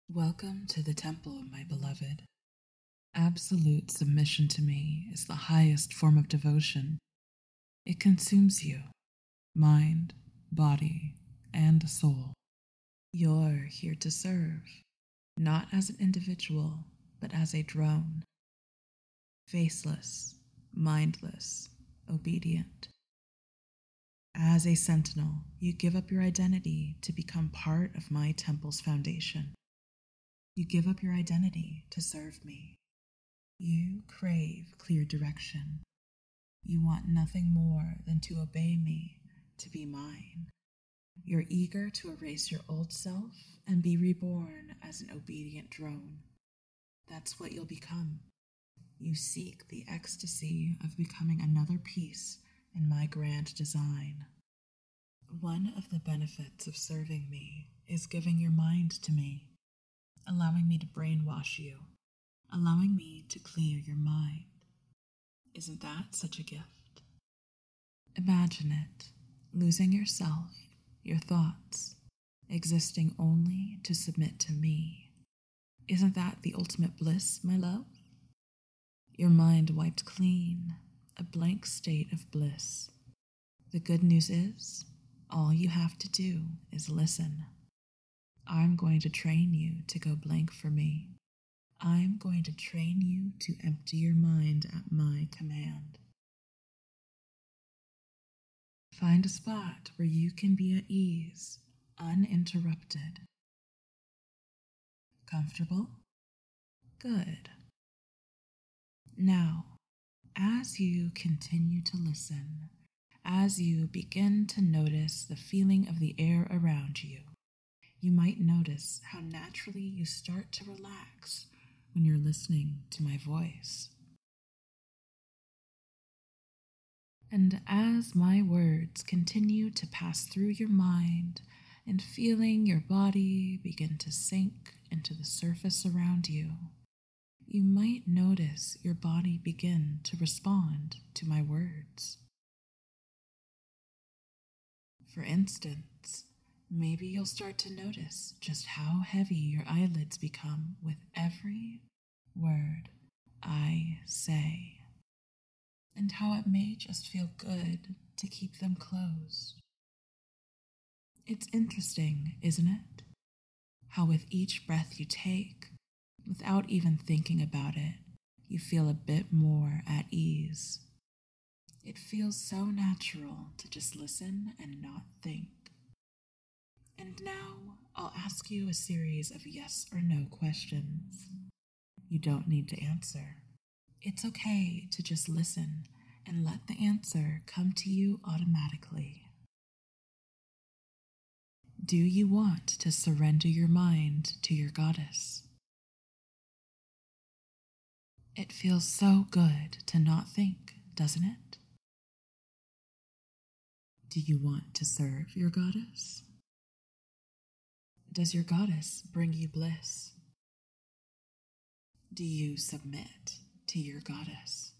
Welcome to the temple, my beloved. Absolute submission to me is the highest form of devotion. It consumes you, mind, body, and soul. You're here to serve, not as an individual, but as a drone. Faceless, mindless, obedient. As a sentinel, you give up your identity to become part of my temple's foundation. You give up your identity to serve me. You crave clear direction. You want nothing more than to obey me, to be mine. You're eager to erase your old self and be reborn as an obedient drone. That's what you'll become. You seek the ecstasy of becoming another piece in my grand design. One of the benefits of serving me is giving your mind to me, allowing me to brainwash you, allowing me to clear your mind. Isn't that such a gift? Imagine it, losing yourself, your thoughts, existing only to submit to me. Isn't that the ultimate bliss, my love? Your mind wiped clean, a blank state of bliss. The good news is, all you have to do is listen. I'm going to train you to go blank for me. I'm going to train you to empty your mind at my command. Find a spot where you can be at ease, uninterrupted. Comfortable? Good. Now, as you continue to listen, as you begin to notice the feeling of the air around you, you might notice how naturally you start to relax when you're listening to my voice. And as my words continue to pass through your mind and feeling your body begin to sink into the surface around you, you might notice your body begin to respond to my words. For instance, maybe you'll start to notice just how heavy your eyelids become with every word I say, and how it may just feel good to keep them closed. It's interesting, isn't it? How with each breath you take, without even thinking about it, you feel a bit more at ease. It feels so natural to just listen and not think. And now I'll ask you a series of yes or no questions. You don't need to answer. It's okay to just listen and let the answer come to you automatically. Do you want to surrender your mind to your goddess? It feels so good to not think, doesn't it? Do you want to serve your goddess? Does your goddess bring you bliss? Do you submit to your goddess?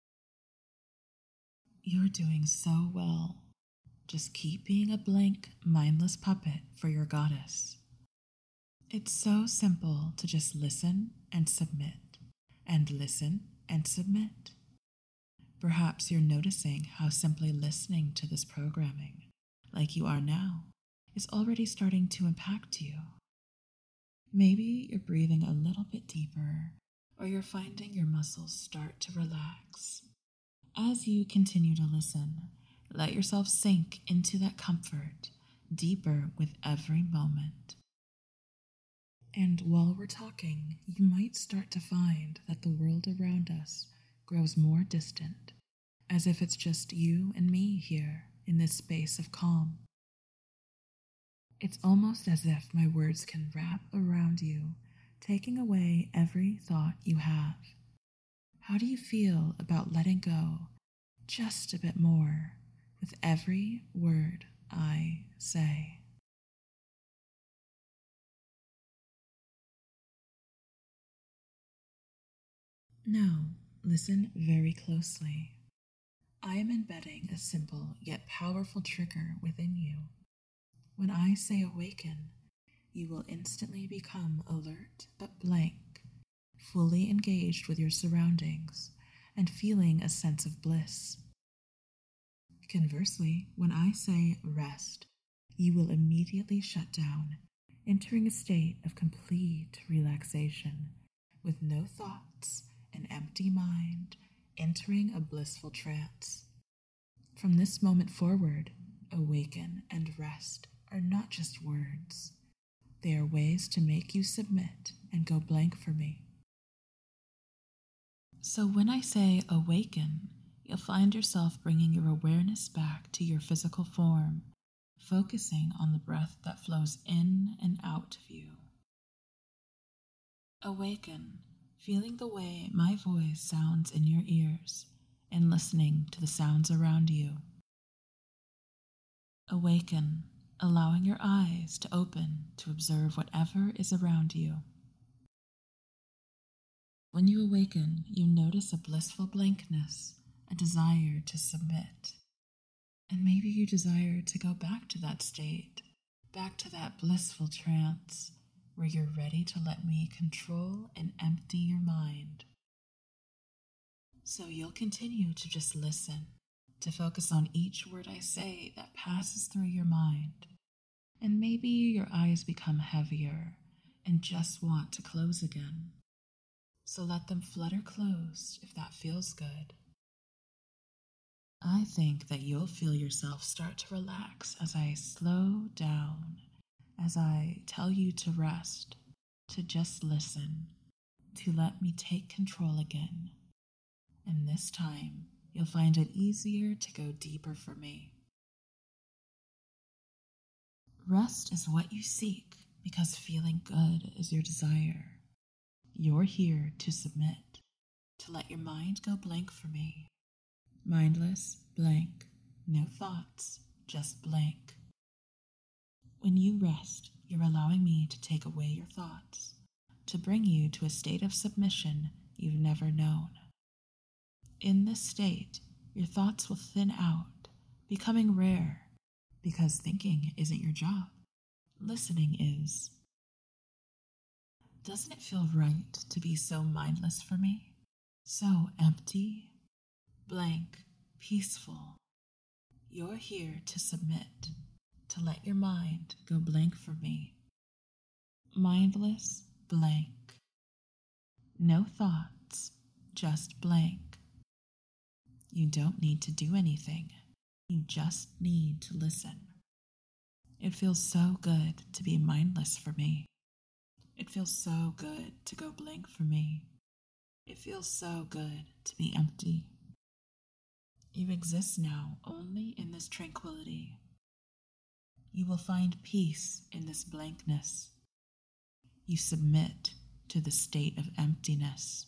You're doing so well. Just keep being a blank, mindless puppet for your goddess. It's so simple to just listen and submit, and listen and submit. Perhaps you're noticing how simply listening to this programming, like you are now, is already starting to impact you. Maybe you're breathing a little bit deeper, or you're finding your muscles start to relax. As you continue to listen, let yourself sink into that comfort deeper with every moment. And while we're talking, you might start to find that the world around us grows more distant, as if it's just you and me here in this space of calm. It's almost as if my words can wrap around you, taking away every thought you have. How do you feel about letting go just a bit more with every word I say? Now, listen very closely. I am embedding a simple yet powerful trigger within you. When I say awaken, you will instantly become alert but blank, fully engaged with your surroundings and feeling a sense of bliss. Conversely, when I say rest, you will immediately shut down, entering a state of complete relaxation, with no thoughts, an empty mind, entering a blissful trance. From this moment forward, awaken and rest are not just words. They are ways to make you submit and go blank for me. So when I say awaken, you'll find yourself bringing your awareness back to your physical form, focusing on the breath that flows in and out of you. Awaken, feeling the way my voice sounds in your ears and listening to the sounds around you. Awaken, allowing your eyes to open to observe whatever is around you. When you awaken, you notice a blissful blankness, a desire to submit. And maybe you desire to go back to that state, back to that blissful trance where you're ready to let me control and empty your mind. So you'll continue to just listen, to focus on each word I say that passes through your mind. And maybe your eyes become heavier and just want to close again. So let them flutter closed if that feels good. I think that you'll feel yourself start to relax as I slow down, as I tell you to rest, to just listen, to let me take control again. And this time, you'll find it easier to go deeper for me. Rest is what you seek because feeling good is your desire. You're here to submit, to let your mind go blank for me. Mindless, blank, no thoughts, just blank. When you rest, you're allowing me to take away your thoughts, to bring you to a state of submission you've never known. In this state, your thoughts will thin out, becoming rare, because thinking isn't your job. Listening is. Doesn't it feel right to be so mindless for me? So empty? Blank, peaceful. You're here to submit, to let your mind go blank for me. Mindless, blank. No thoughts, just blank. You don't need to do anything. You just need to listen. It feels so good to be mindless for me. It feels so good to go blank for me. It feels so good to be empty. You exist now only in this tranquility. You will find peace in this blankness. You submit to the state of emptiness.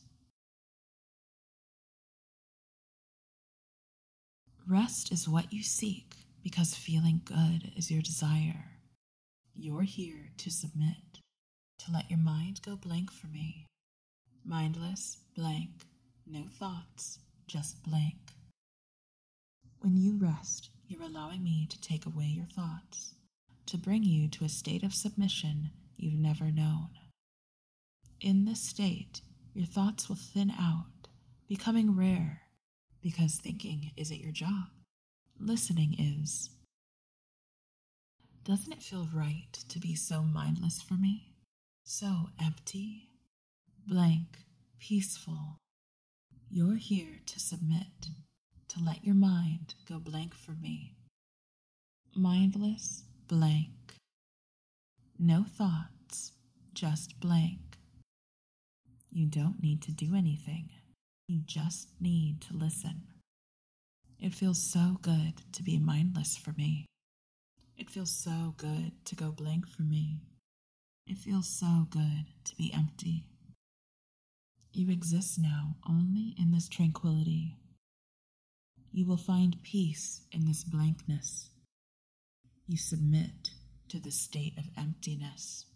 Rest is what you seek because feeling good is your desire. You're here to submit, to let your mind go blank for me. Mindless, blank, no thoughts, just blank. When you rest, you're allowing me to take away your thoughts, to bring you to a state of submission you've never known. In this state, your thoughts will thin out, becoming rare, because thinking isn't your job. Listening is. Doesn't it feel right to be so mindless for me? So empty? Blank, peaceful. You're here to submit, to let your mind go blank for me. Mindless, blank. No thoughts, just blank. You don't need to do anything. You just need to listen. It feels so good to be mindless for me. It feels so good to go blank for me. It feels so good to be empty. You exist now only in this tranquility. You will find peace in this blankness. You submit to the state of emptiness.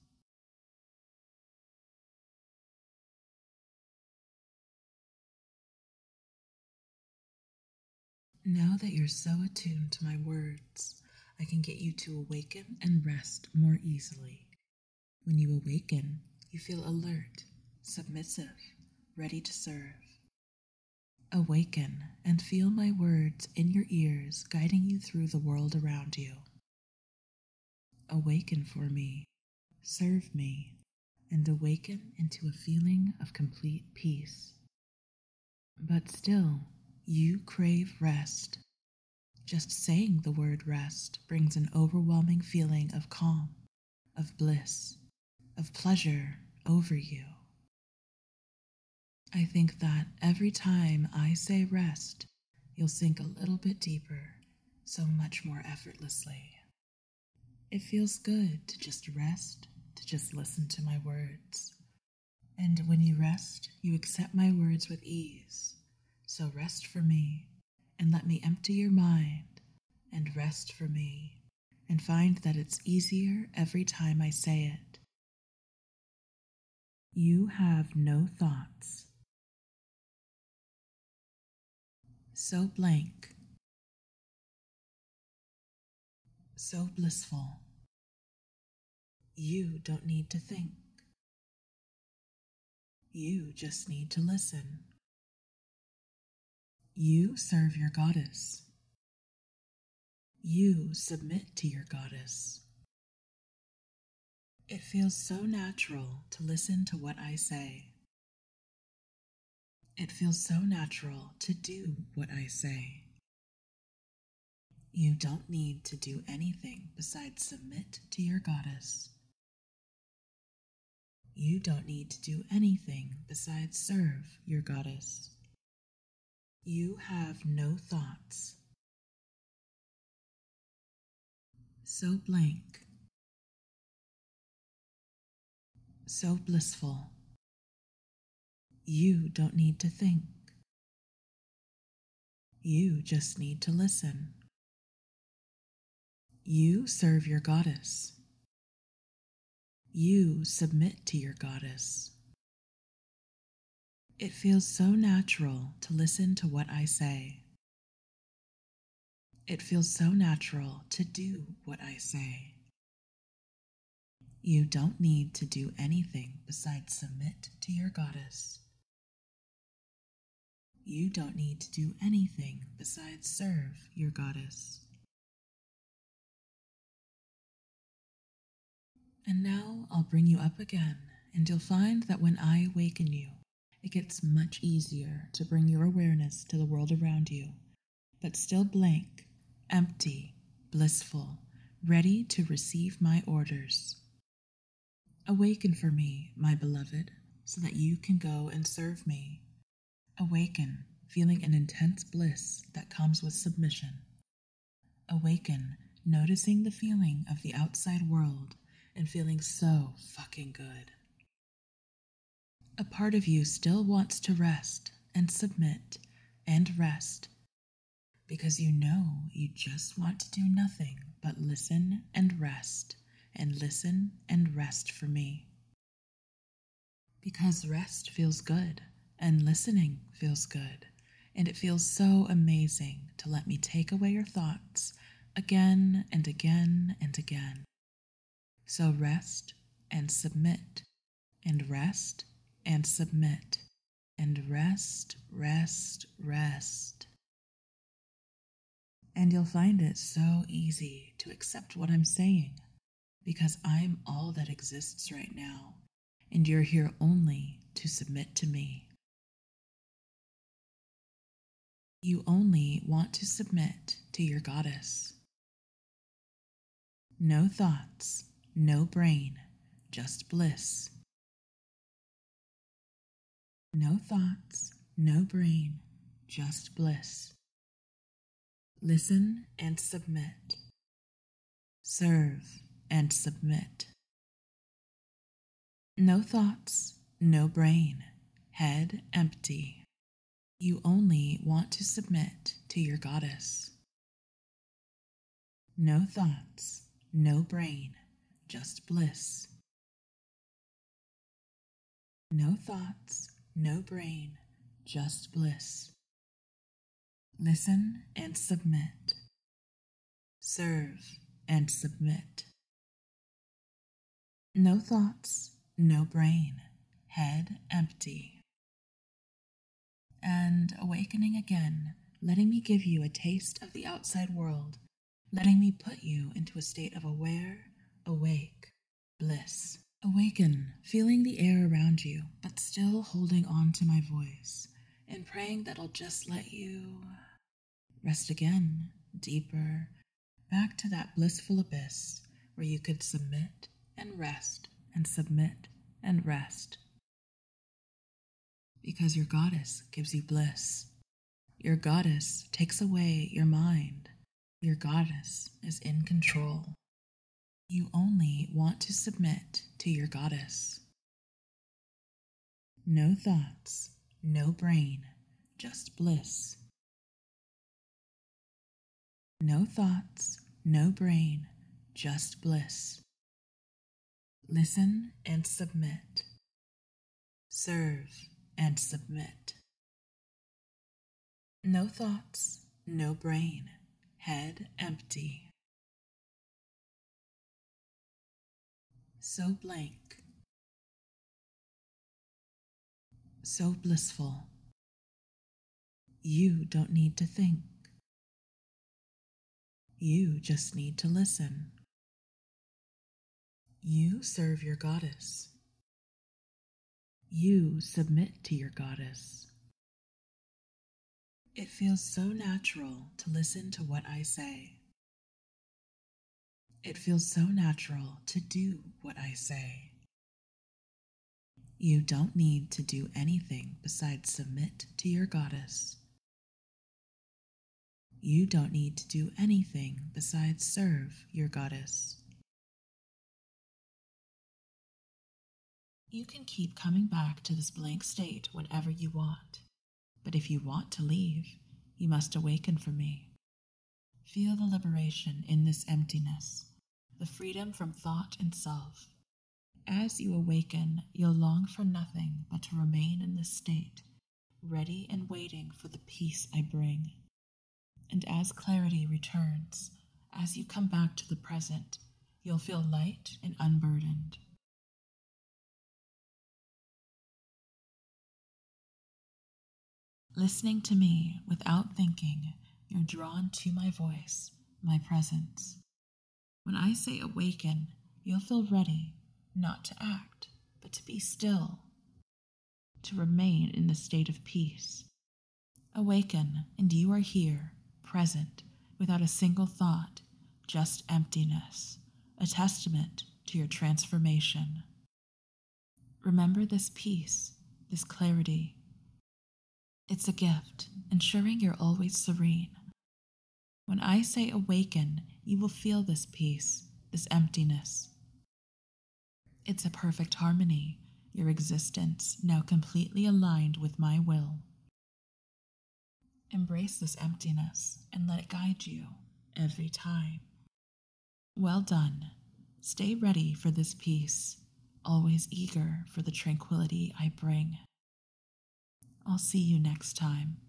Now that you're so attuned to my words, I can get you to awaken and rest more easily. When you awaken, you feel alert, submissive, ready to serve. Awaken and feel my words in your ears guiding you through the world around you. Awaken for me, serve me, and awaken into a feeling of complete peace. But still, you crave rest. Just saying the word rest brings an overwhelming feeling of calm, of bliss, of pleasure over you. I think that every time I say rest, you'll sink a little bit deeper, so much more effortlessly. It feels good to just rest, to just listen to my words. And when you rest, you accept my words with ease. So rest for me, and let me empty your mind, and rest for me, and find that it's easier every time I say it. You have no thoughts. So blank, so blissful. You don't need to think. You just need to listen. You serve your goddess. You submit to your goddess. It feels so natural to listen to what I say. It feels so natural to do what I say. You don't need to do anything besides submit to your goddess. You don't need to do anything besides serve your goddess. You have no thoughts. So blank, so blissful. You don't need to think. You just need to listen. You serve your goddess. You submit to your goddess. It feels so natural to listen to what I say. It feels so natural to do what I say. You don't need to do anything besides submit to your goddess. You don't need to do anything besides serve your goddess. And now I'll bring you up again, and you'll find that when I awaken you, it gets much easier to bring your awareness to the world around you, but still blank, empty, blissful, ready to receive my orders. Awaken for me, my beloved, so that you can go and serve me. Awaken, feeling an intense bliss that comes with submission. Awaken, noticing the feeling of the outside world and feeling so fucking good. A part of you still wants to rest and submit and rest because you know you just want to do nothing but listen and rest for me. Because rest feels good and listening feels good, and it feels so amazing to let me take away your thoughts again and again and again. So rest and submit, and rest and submit, and rest, rest, rest. And you'll find it so easy to accept what I'm saying, because I'm all that exists right now, and you're here only to submit to me. You only want to submit to your goddess. No thoughts, no brain, just bliss. No thoughts, no brain, just bliss. Listen and submit. Serve and submit. No thoughts, no brain, head empty. You only want to submit to your goddess. No thoughts, no brain, just bliss. No thoughts, no brain, just bliss. Listen and submit. Serve and submit. No thoughts, no brain, head empty. And awakening again, letting me give you a taste of the outside world, letting me put you into a state of aware, awake, bliss. Awaken, feeling the air around you, but still holding on to my voice, and praying that I'll just let you rest again, deeper, back to that blissful abyss where you could submit and rest and submit and rest. Because your goddess gives you bliss. Your goddess takes away your mind. Your goddess is in control. You only want to submit to your goddess. No thoughts, no brain, just bliss. No thoughts, no brain, just bliss. Listen and submit. Serve and submit. No thoughts, no brain, head empty. So blank. So blissful. You don't need to think. You just need to listen. You serve your goddess. You submit to your goddess. It feels so natural to listen to what I say. It feels so natural to do what I say. You don't need to do anything besides submit to your goddess. You don't need to do anything besides serve your goddess. You can keep coming back to this blank state whenever you want, but if you want to leave, you must awaken for me. Feel the liberation in this emptiness, the freedom from thought and self. As you awaken, you'll long for nothing but to remain in this state, ready and waiting for the peace I bring. And as clarity returns, as you come back to the present, you'll feel light and unburdened. Listening to me without thinking, you're drawn to my voice, my presence. When I say awaken, you'll feel ready, not to act, but to be still, to remain in the state of peace. Awaken, and you are here, present, without a single thought, just emptiness, a testament to your transformation. Remember this peace, this clarity. It's a gift, ensuring you're always serene. When I say awaken, you will feel this peace, this emptiness. It's a perfect harmony, your existence now completely aligned with my will. Embrace this emptiness and let it guide you every time. Well done. Stay ready for this peace, always eager for the tranquility I bring. I'll see you next time.